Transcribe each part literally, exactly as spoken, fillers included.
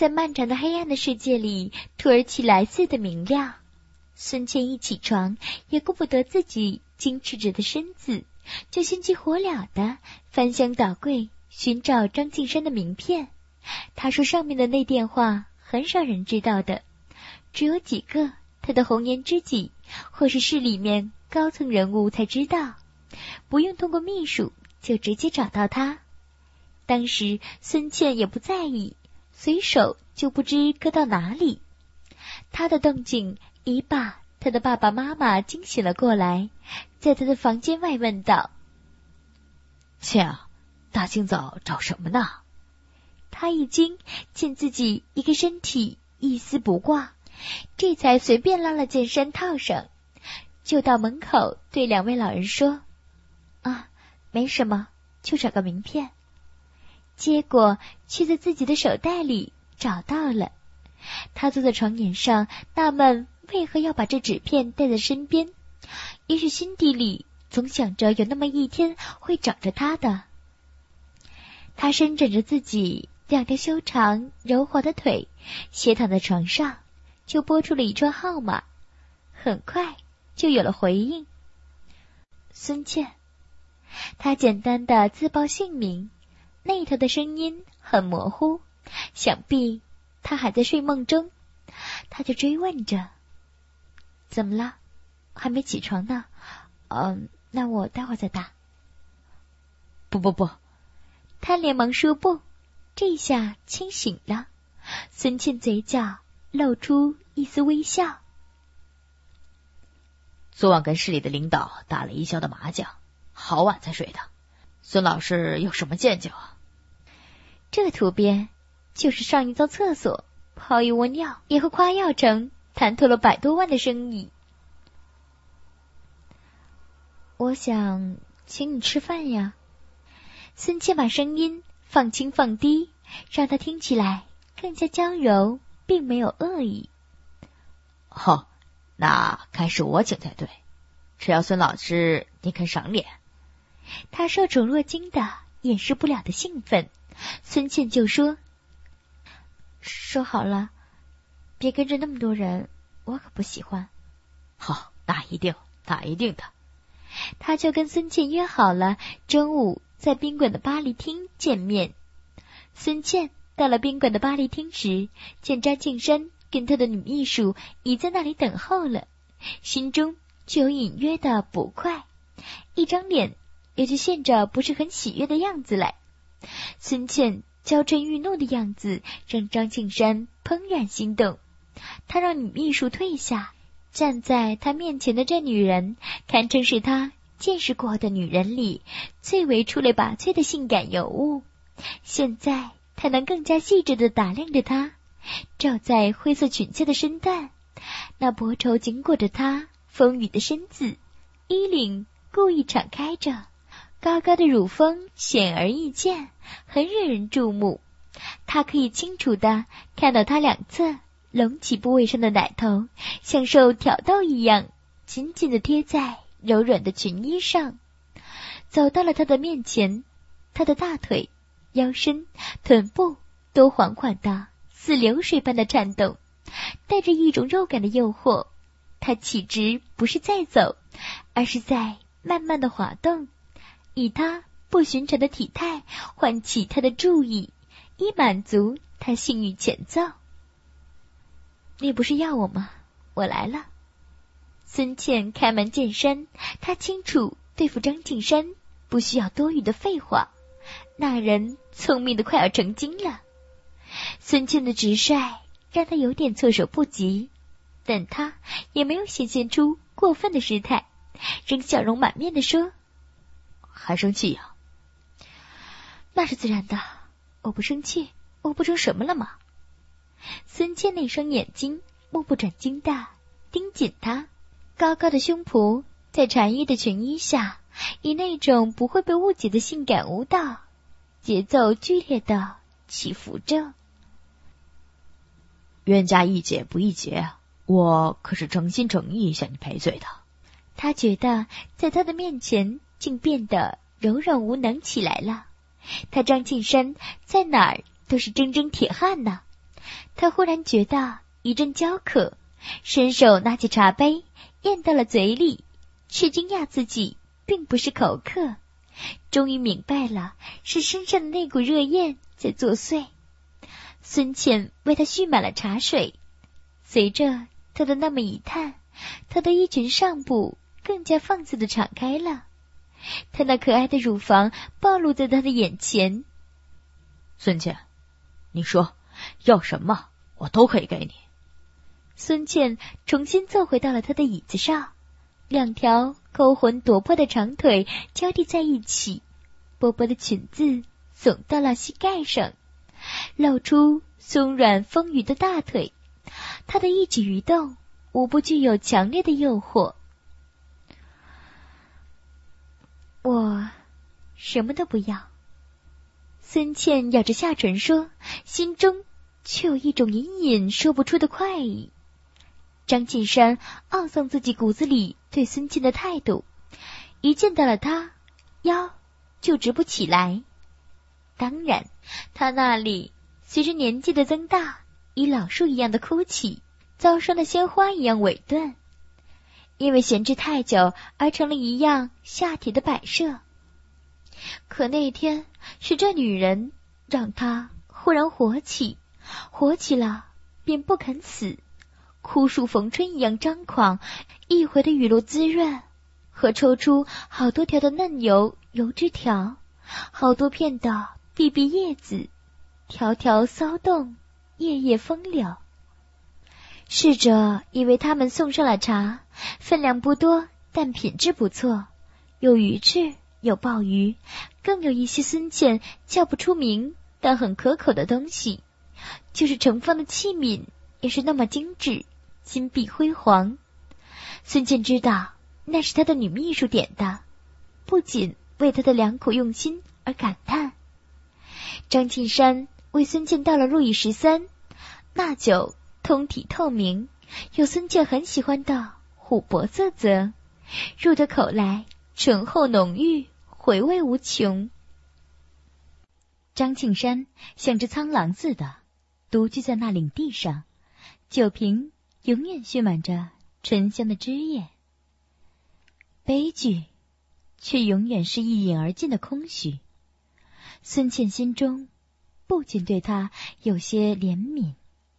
在漫长的黑暗的世界里突而起来似的明亮。孙茜一起床，也顾不得自己精赤着的身子，就心急火燎地翻箱倒柜寻找张敬山的名片。他说上面的那电话很少人知道的，只有几个他的红颜知己或是市里面高层人物才知道，不用通过秘书就直接找到他。当时孙茜也不在意，随手就不知搁到哪里。他的动静一把他的爸爸妈妈惊醒了过来，在他的房间外问道： 茜啊，大清早找什么呢？ 他一惊，见自己一个身体一丝不挂，这才随便拉了件衫套上，就到门口对两位老人说：啊，没什么，就找个名片。结果却在自己的手袋里找到了。他坐在床沿上，纳闷为何要把这纸片带在身边，也许心底里总想着有那么一天会找着他的。他伸展着自己两条修长柔滑的腿，斜躺在床上，就拨出了一串号码，很快就有了回应。孙茜。他简单的自报姓名，那头的声音很模糊，想必他还在睡梦中。他就追问着：怎么了？还没起床呢？嗯，那我待会儿再打。 不不不， 他连忙说不，这下清醒了。孙茜嘴角露出一丝微笑。 昨晚跟市里的领导打了一宵的麻将，好晚才睡的。孙老师有什么见解啊？ 这图边就是上一遭厕所泡一窝尿，也和夸耀城谈妥了百多万的生意。我想请你吃饭呀。孙茜把声音放轻放低，让他听起来更加娇柔，并没有恶意。 好，那该是我请才对，只要孙老师你肯赏脸。 他受宠若惊的掩饰不了的兴奋。孙茜就说：说好了，别跟着那么多人，我可不喜欢。 好，那一定，那一定的。 他就跟孙茜约好了中午在宾馆的巴黎厅见面。孙茜到了宾馆的巴黎厅时，见张敬山跟他的女秘书已在那里等候了，心中就有隐约的不快，一张脸也就现着不是很喜悦的样子来。孙茜娇嗔欲怒的样子让张敬山怦然心动，他让女秘书退下，站在他面前的这女人堪称是他见识过的女人里最为出类拔萃的性感尤物。现在他能更加细致地打量着她，罩在灰色裙子的身段，那薄绸紧裹着她丰腴的身子，衣领故意敞开着，高高的乳峰显而易见，很惹人注目。他可以清楚地看到她两侧隆起部位上的奶头像受挑逗一样紧紧地贴在柔软的裙衣上。走到了他的面前，他的大腿、腰身、臀部都缓缓地似流水般的颤动，带着一种肉感的诱惑。他岂止不是在走，而是在慢慢地滑动，以他不寻常的体态唤起他的注意，以满足他性欲前奏。你不是要我吗？我来了。孙茜开门见山，他清楚对付张敬山不需要多余的废话，那人聪明的快要成精了。孙茜的直率让他有点措手不及，但他也没有显现出过分的失态，仍笑容满面地说： 还生气呀？ 那是自然的，我不生气，我不成什么了吗？孙茜那双眼睛目不转睛地盯紧他，高高的胸脯在缠衣的裙衣下，以那种不会被误解的性感舞蹈，节奏剧烈地起伏着。 冤家宜解不宜结，我可是诚心诚意向你赔罪的。 他觉得在他的面前竟变得柔软无能起来了。他张敬山在哪儿都是铮铮铁汉呢， 他忽然觉到一阵焦渴，伸手拿起茶杯，咽到了嘴里，却惊讶自己并不是口渴，终于明白了，是身上的那股热焰在作祟。孙茜为他蓄满了茶水，随着他的那么一叹，他的衣裙上部更加放肆地敞开了，他那可爱的乳房暴露在他的眼前。 孙茜，你说要什么我都可以给你。 孙茜重新坐回到了他的椅子上，两条勾魂夺魄的长腿交替在一起，薄薄的裙子耸到了膝盖上，露出松软丰腴的大腿，他的一举一动无不具有强烈的诱惑。我什么都不要，孙茜咬着下唇说，心中却有一种隐隐说不出的快意。张晋山懊丧自己骨子里对孙茜的态度，一见到了他，腰就直不起来。当然，他那里随着年纪的增大，以老树一样的枯起，遭霜的鲜花一样萎顿，因为闲置太久而成了一样下体的摆设。可那天是这女人让他忽然活起，活起了便不肯死，枯树逢春一样张狂，一回的雨露滋润，和抽出好多条的嫩油油枝条，好多片的碧碧叶子，条条骚动，叶叶风流。侍者以为他们送上了茶，分量不多，但品质不错，有鱼翅，有鲍鱼，更有一些孙茜叫不出名但很可口的东西，就是盛放的器皿也是那么精致，金碧辉煌。孙茜知道那是他的女秘书点的，不仅为他的良苦用心而感叹。张庆山为孙茜倒了路易十三，那酒通体透明，有孙茜很喜欢的琥珀色泽，入得口来醇厚浓郁，回味无穷。 张庆山像只苍狼似的独居在那领地上，酒瓶永远蓄满着醇香的汁液，悲剧却永远是一饮而尽的空虚。孙茜心中不仅对他有些怜悯。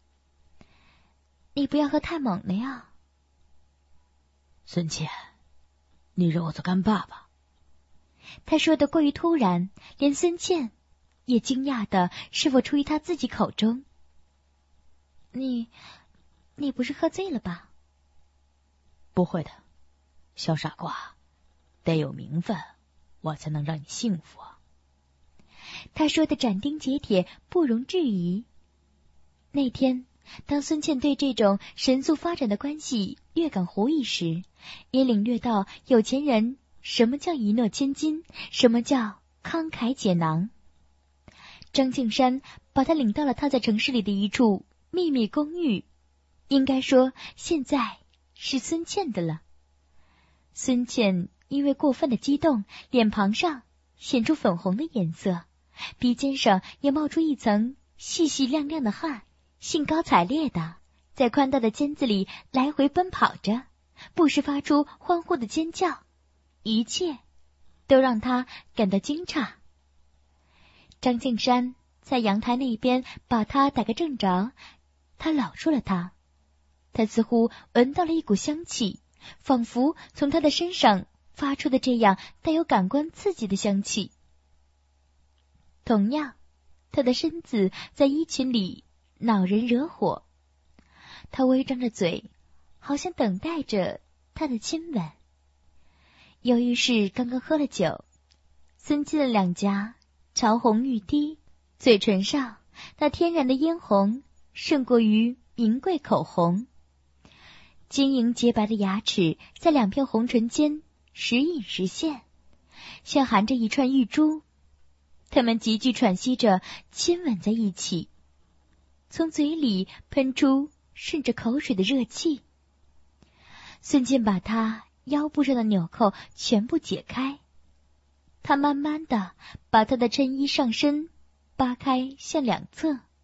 你不要喝太猛了呀。 孙茜，你让我做干爸爸。 他说的过于突然，连孙茜也惊讶的是否出于他自己口中。你你不是喝醉了吧？ 不会的，小傻瓜，得有名分，我才能让你幸福啊。 他说的斩钉截铁，不容置疑。那天当孙茜对这种神速发展的关系略感狐疑时，也领略到有钱人什么叫一诺千金，什么叫慷慨解囊。张庆山把他领到了他在城市里的一处秘密公寓，应该说现在是孙茜的了。孙茜因为过分的激动，脸庞上显出粉红的颜色，鼻尖上也冒出一层细细亮亮的汗，兴高采烈的在宽大的间子里来回奔跑着，不时发出欢呼的尖叫，一切都让他感到惊诧。张庆山在阳台那边把他打个正着，他搂住了他，他似乎闻到了一股香气，仿佛从他的身上发出的这样带有感官刺激的香气。同样，他的身子在衣裙里恼人惹火，他微张着嘴，好像等待着他的亲吻。由于是刚刚喝了酒，孙茜的两颊潮红欲滴，嘴唇上那天然的嫣红胜过于名贵口红，晶莹洁白的牙齿在两片红唇间时隐时现，像含着一串玉珠。他们急剧喘息着亲吻在一起，从嘴里喷出顺着口水的热气。孙茜把他腰部上的纽扣全部解开，他慢慢的把他的衬衣上身扒开向两侧，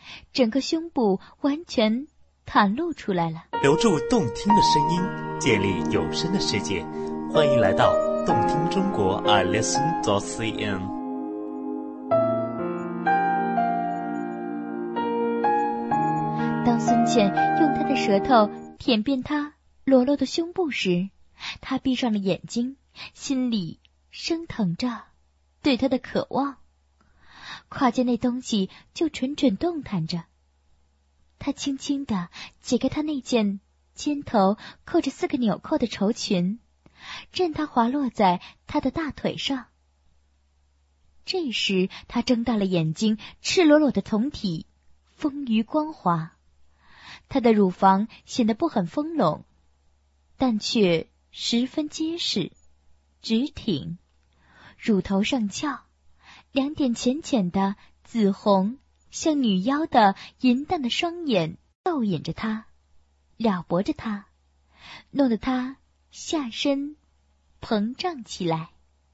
整个胸部完全袒露出来了。 留住动听的声音，建立有声的世界。欢迎来到动听中国 i listen dot c n。 当孙茜用她的舌头舔遍她裸露的胸部时，她闭上了眼睛，心里升腾着对她的渴望。跨见那东西就蠢蠢动弹着。她轻轻地解开她那件肩头扣着四个纽扣的绸裙，任它滑落在她的大腿上。这时她睁大了眼睛，赤裸裸的胴体丰腴光滑，她的乳房显得不很丰隆，但却十分结实直挺，乳头上翘，两点浅浅的紫红像女妖的银淡的双眼逗引着她，撩拨着她，弄得她下身膨胀起来。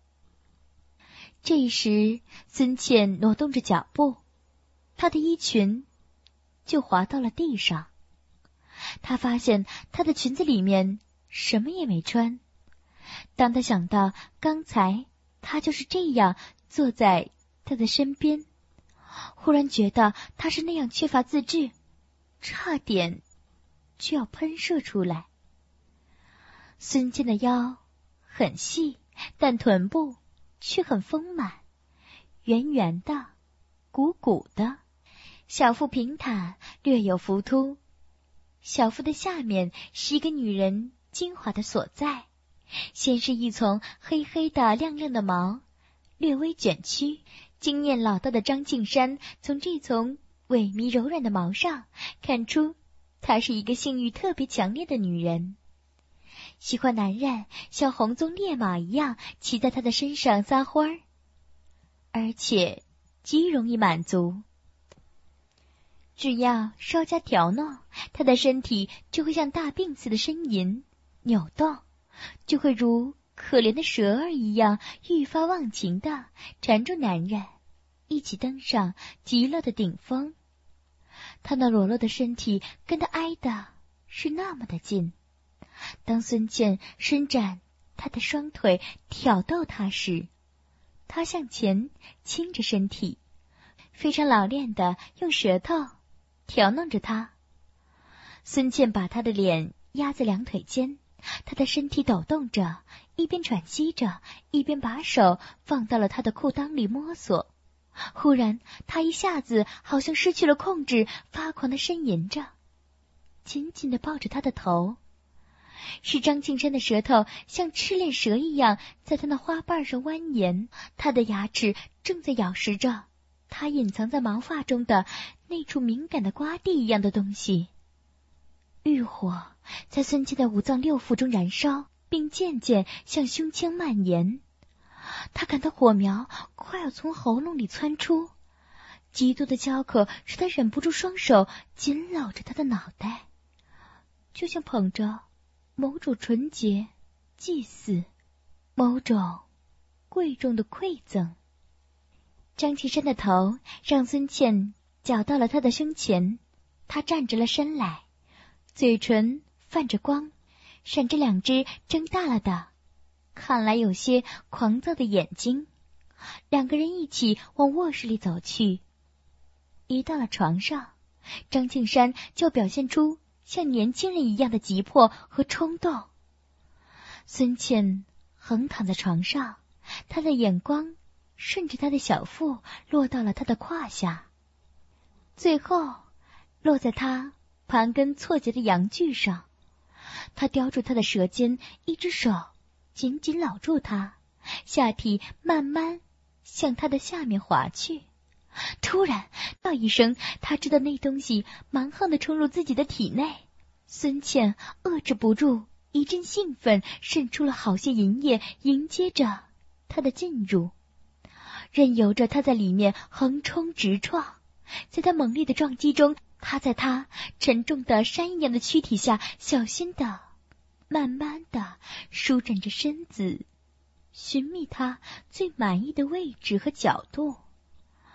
这时孙茜挪动着脚步，她的衣裙就滑到了地上。她发现她的裙子里面什么也没穿。当她想到刚才她就是这样坐在她的身边，忽然觉得她是那样缺乏自制，差点就要喷射出来。孙茜的腰很细，但臀部却很丰满，圆圆的，鼓鼓的，小腹平坦，略有浮凸。小腹的下面是一个女人精华的所在，先是一丛黑黑的亮亮的毛，略微卷曲。经验老道的张敬山从这丛萎靡柔软的毛上看出，她是一个性欲特别强烈的女人，喜欢男人像红鬃烈马一样骑在她的身上撒欢儿，而且极容易满足。只要稍加调弄，她的身体就会像大病似的呻吟扭动，就会如可怜的蛇儿一样愈发忘情地缠住男人，一起登上极乐的顶峰。她那裸露的身体跟他挨的是那么的近。当孙茜伸展她的双腿挑逗他时，他向前倾着身体，非常老练地用舌头调弄着他。孙茜把他的脸压在两腿间，他的身体抖动着，一边喘息着，一边把手放到了他的裤裆里摸索。忽然他一下子好像失去了控制，发狂地呻吟着，紧紧地抱着他的头。是张敬山的舌头像赤练蛇一样在他那花瓣上蜿蜒，他的牙齿正在咬食着他隐藏在毛发中的那处敏感的瓜地一样的东西。欲火在孙茜的五脏六腑中燃烧，并渐渐向胸腔蔓延。他感到火苗快要从喉咙里窜出，极度的焦渴使他忍不住双手紧搂着他的脑袋，就像捧着某种纯洁祭祀，某种贵重的馈赠。张敬山的头让孙茜绞到了他的胸前，他站直了身来，嘴唇泛着光，闪着两只睁大了的看来有些狂躁的眼睛。两个人一起往卧室里走去。一到了床上，张敬山就表现出像年轻人一样的急迫和冲动。孙茜横躺在床上，他的眼光顺着他的小腹落到了他的胯下，最后落在他盘根错节的阳具上。他叼住他的舌尖，一只手紧紧搂住他，下体慢慢向他的下面滑去。突然叫一声，他知道那东西蛮横地冲入自己的体内。孙茜遏制不住一阵兴奋，渗出了好些银液，迎接着他的进入，任由着他在里面横冲直撞。在他猛烈的撞击中，他在他沉重的山一样的躯体下小心的慢慢的舒展着身子，寻觅他最满意的位置和角度。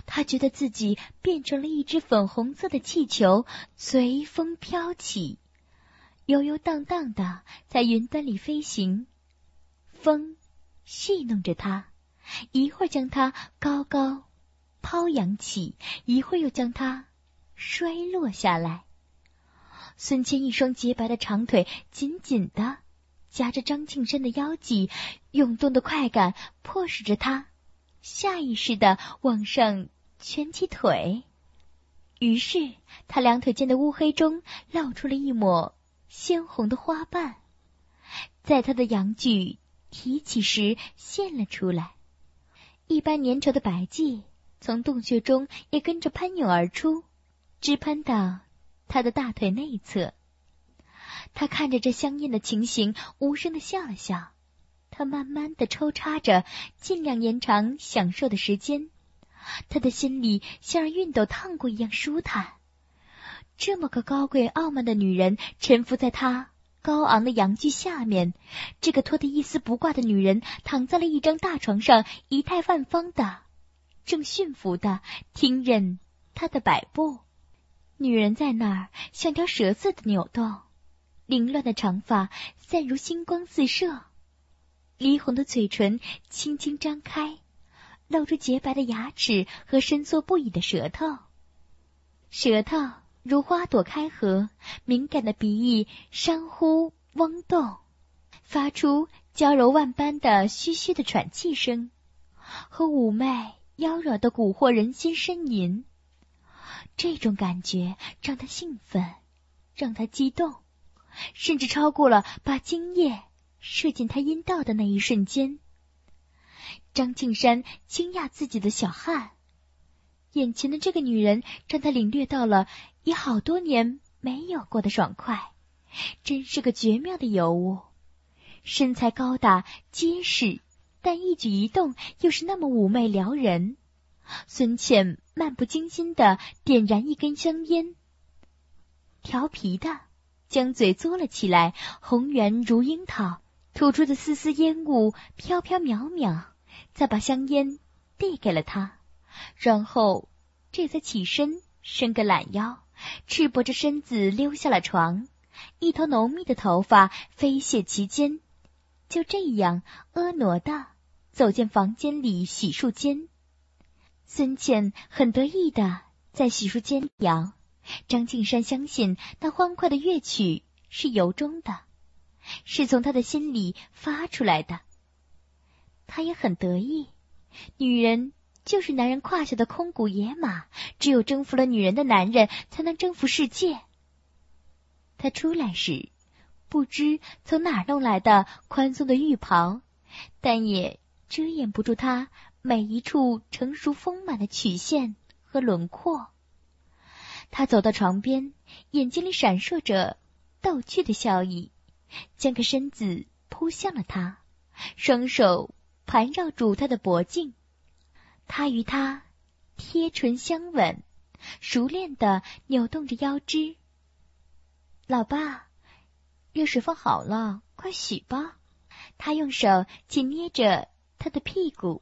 他觉得自己变成了一只粉红色的气球，随风飘起，悠悠荡荡的在云端里飞行。风戏弄着他，一会儿将他高高抛扬起，一会儿又将他摔落下来。孙谦一双洁白的长腿紧紧地夹着张庆山的腰际，涌动的快感迫使着他下意识地往上蜷起腿。于是他两腿间的乌黑中露出了一抹鲜红的花瓣，在他的阳具提起时现了出来。一般粘稠的白迹从洞穴中也跟着喷涌而出，直喷到他的大腿内侧。他看着这香艳的情形，无声地笑了笑。他慢慢地抽插着，尽量延长享受的时间。他的心里像让熨斗烫过一样舒坦。这么个高贵傲慢的女人臣服在他高昂的阳具下面，这个脱得一丝不挂的女人躺在了一张大床上，仪态万方的，正驯服的听任他的摆布。女人在那儿像条蛇似的扭动，凌乱的长发散如星光四射，梨红的嘴唇轻轻张开，露出洁白的牙齿和伸缩不已的舌头。舌头如花朵开合，敏感的鼻翼山呼嗡动，发出娇柔万般的嘘嘘的喘气声，和妩媚妖娆的蛊惑人心呻吟。这种感觉让他兴奋，让他激动，甚至超过了把精液射进他阴道的那一瞬间。张庆山惊讶自己的小汉，眼前的这个女人让他领略到了已好多年没有过的爽快，真是个绝妙的尤物。身材高大结实，但一举一动又是那么妩媚撩人。孙茜漫不经心地点燃一根香烟，调皮的将嘴嘬了起来，红圆如樱桃，吐出的丝丝烟雾飘飘渺渺，再把香烟递给了他，然后这才起身伸个懒腰，赤膊着身子溜下了床，一头浓密的头发飞泻其间，就这样婀娜地走进房间里洗漱间。孙茜很得意地在洗漱间摇，张庆山相信那欢快的乐曲是由衷的，是从他的心里发出来的。他也很得意，女人就是男人胯下的空谷野马，只有征服了女人的男人才能征服世界。他出来时不知从哪儿弄来的宽松的浴袍，但也遮掩不住他每一处成熟丰满的曲线和轮廓。他走到床边，眼睛里闪烁着逗趣的笑意，将个身子扑向了他，双手盘绕住他的脖颈。他与他贴唇相吻，熟练地扭动着腰肢。老爸，热水放好了，快洗吧。他用手紧捏着他的屁股。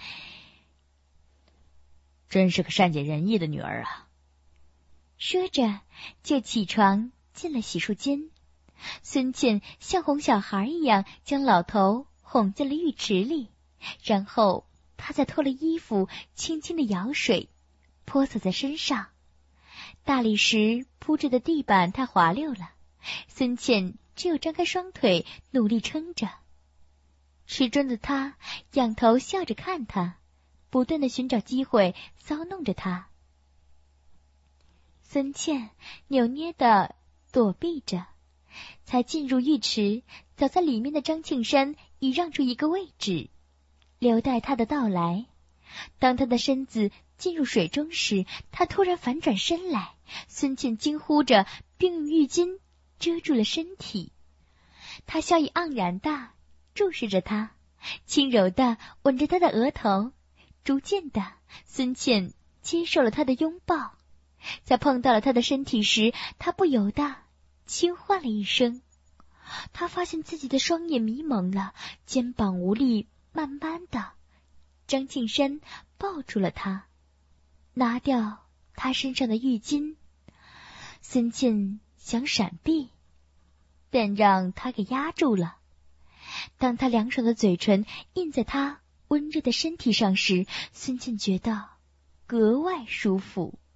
真是个善解人意的女儿啊。 说着就起床进了洗漱间。孙茜像哄小孩一样将老头哄进了浴池里，然后他再脱了衣服，轻轻地舀水泼洒在身上。大理石铺着的地板太滑溜了，孙茜只有张开双腿努力撑着。池中的他仰头笑着看他，不断地寻找机会骚弄着他。孙茜扭捏地躲避着，才进入浴池，早在里面的张庆山已让出一个位置，留待他的到来。当他的身子进入水中时，他突然反转身来，孙茜惊呼着，并用浴巾遮住了身体。他笑意盎然地注视着他，轻柔地吻着他的额头。逐渐的，孙茜接受了他的拥抱，在碰到了他的身体时，他不由得轻唤了一声。他发现自己的双眼迷蒙了，肩膀无力，慢慢的张庆山抱住了他。 拿掉他身上的浴巾。孙茜想闪避，但让他给压住了。当他凉爽的嘴唇印在他温热的身体上时，孙茜觉得格外舒服。